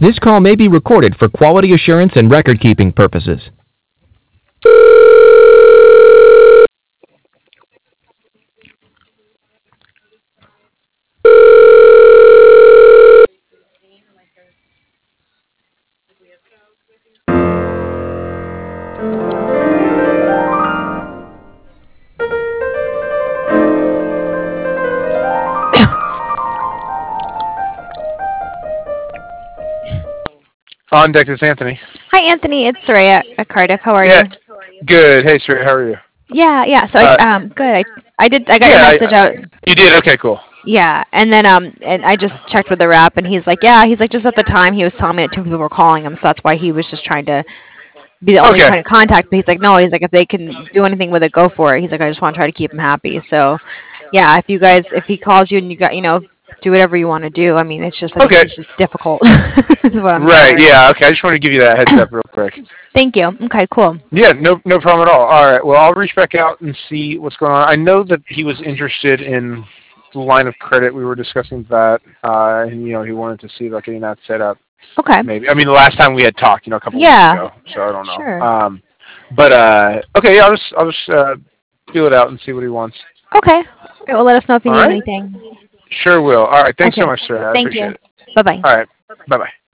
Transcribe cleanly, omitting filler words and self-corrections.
This call may be recorded for quality assurance and record-keeping purposes. On deck is Anthony. Hi, Anthony. It's Soraya at Cardiff. How are Yeah, you? good. Hey, Sri, how are you? Yeah. So Uh, good. I got your yeah, message out. you did. Okay, cool. Yeah, and then and I just checked with the rep, and he's like, just at the time he was telling me that two people were calling him, so that's why he was just trying to be the only Okay, point of contact. But he's like, no, he's like, if they can do anything with it, go for it. He's like, I just want to try to keep him happy. So, yeah, if he calls you and you got, do whatever you want to do. I mean, it's just, I think okay. he's just difficult. Is what I'm Right. gathering. Yeah. Okay. I just wanted to give you that heads up real quick. Thank you. Okay, cool. Yeah. No problem at all. All right. Well, I'll reach back out and see what's going on. I know that he was interested in the line of credit. We were discussing that, and he wanted to see about getting that set up. Okay. Maybe. I mean, the last time we had talked, a couple weeks Yeah. ago. So I don't know. Sure. But okay. Yeah. I'll just feel it out and see what he wants. Okay. All right, well, let us know if you All need right. anything. Sure will. All right. Thanks so Okay. much, sir. I Thank you. appreciate it. Bye bye. All right. Bye bye.